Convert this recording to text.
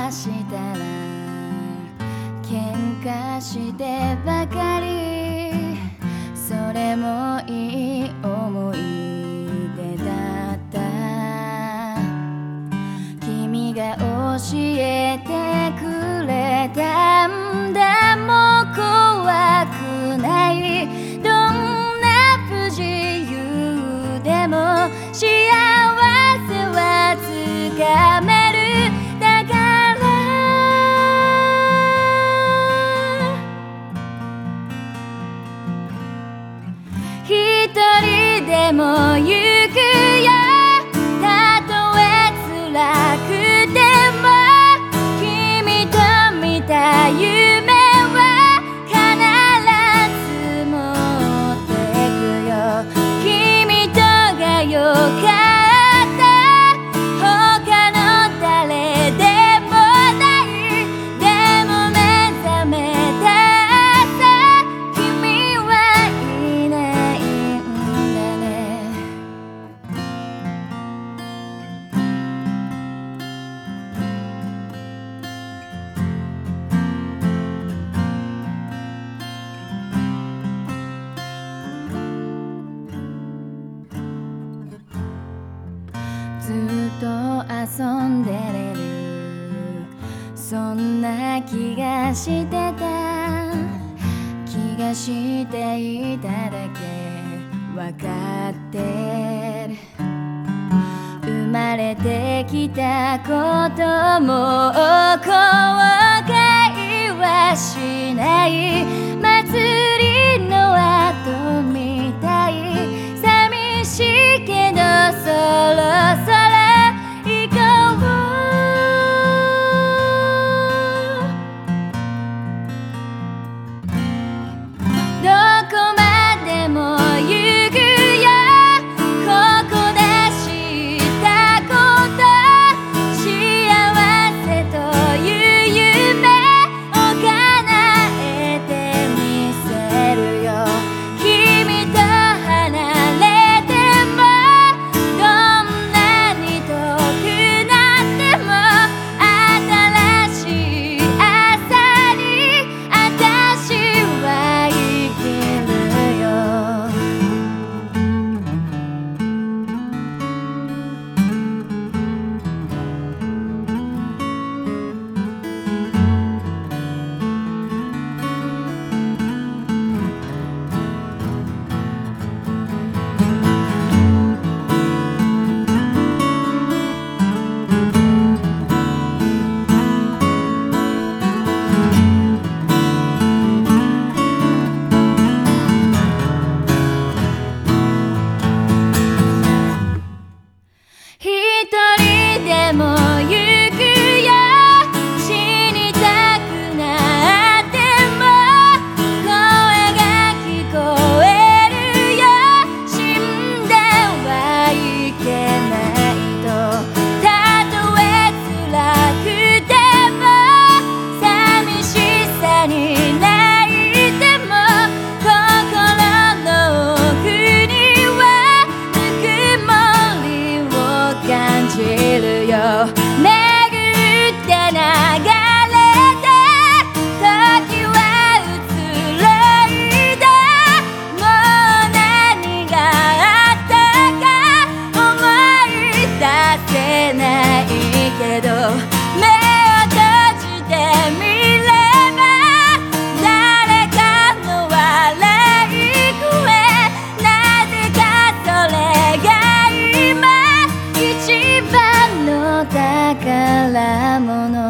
したら喧嘩してばかり、それもいい思い出だった。君が教えてくれたんだ、もう怖くない、どんな不自由でも幸せはつかめる。だから一人でも行くよ、たとえ辛くても。君と見た夢は必ず持ってくよ。君とがよかった、他の誰でもない。でも目覚めた朝、君はいないんだね。ずっと遊んでれる、そんな気がしてた。気がしていただけわかってる。生まれてきたことも後悔はしない。祭りの後みたい、寂しいけどそろそろ行こう。どこまでも行くよ、ここで知ったこと、幸せという夢を叶えてみせるよ。君と離れても、どんなに遠くなっても、新しい朝に私は生きるよ。一人でも行くよ、死にたくなっても声が聞こえるよ。死んではいけないと、たとえ辛くても寂しさに泣いても、心の奥にはぬくもりを感じるよ。巡って流れて時は移ろいだ。もう何があったか思い出せないけど、目を閉じてみれば誰かの笑い声、なぜかそれが今一番の宝物。